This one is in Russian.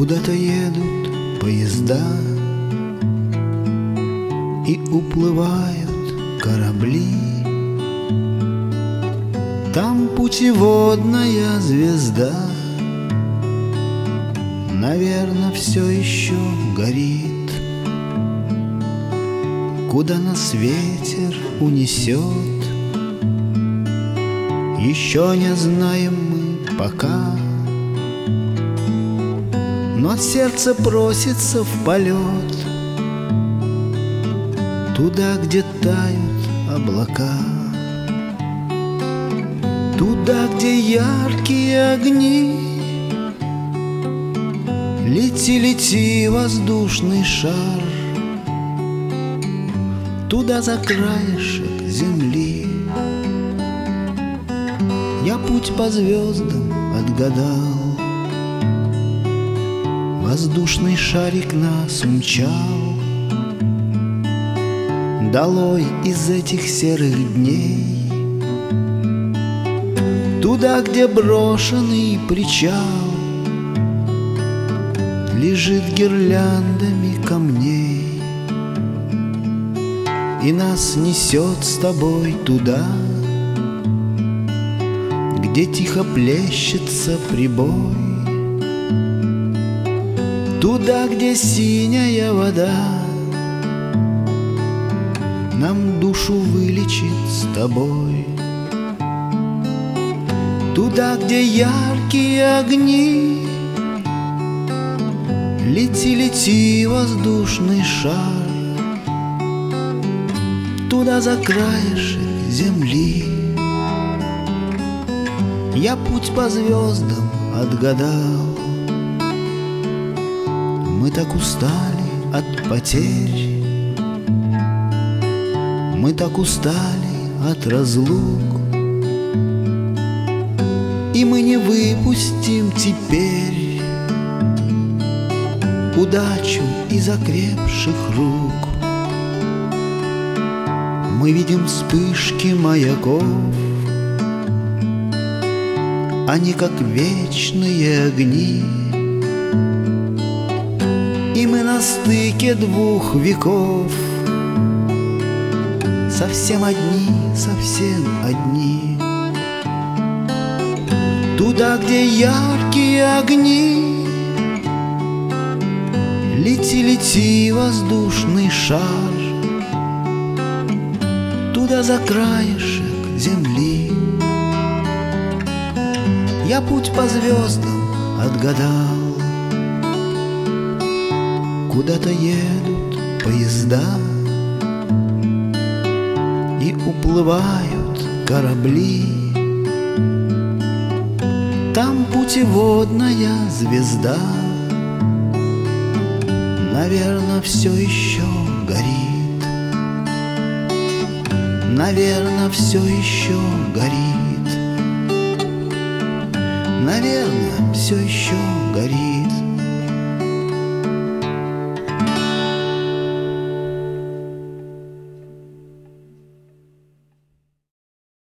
Куда-то едут поезда и уплывают корабли. Там путеводная звезда, наверно, все еще горит. Куда нас ветер унесет, еще не знаем мы пока. Но сердце просится в полет, туда, где тают облака, туда, где яркие огни. Лети, лети, воздушный шар, туда за краешек земли. Я путь по звездам отгадал, воздушный шарик нас умчал. Долой из этих серых дней, туда, где брошенный причал лежит гирляндами камней. И нас несет с тобой туда, где тихо плещется прибой, туда, где синяя вода нам душу вылечит с тобой, туда, где яркие огни. Лети, лети, воздушный шар, туда за краешек земли. Я путь по звездам отгадал. Мы так устали от потерь, мы так устали от разлук, и мы не выпустим теперь удачу из окрепших рук. Мы видим вспышки маяков, они как вечные огни, и мы на стыке двух веков, совсем одни, совсем одни. Туда, где яркие огни. Лети, лети, воздушный шар, туда за краешек земли. Я путь по звездам отгадал. Куда-то едут поезда и уплывают корабли. Там путеводная звезда, наверно, все еще горит. Наверно, все еще горит. Наверно, все еще горит.